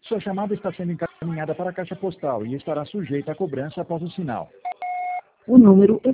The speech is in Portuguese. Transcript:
Sua chamada está sendo encaminhada para a caixa postal e estará sujeita a cobrança após o sinal. O número